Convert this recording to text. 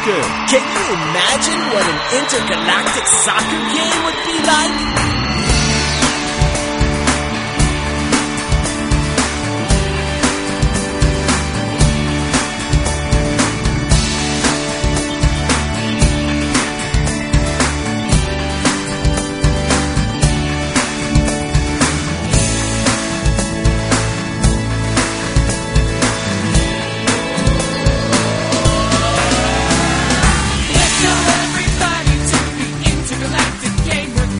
soccer. Can you imagine what an intergalactic soccer game would be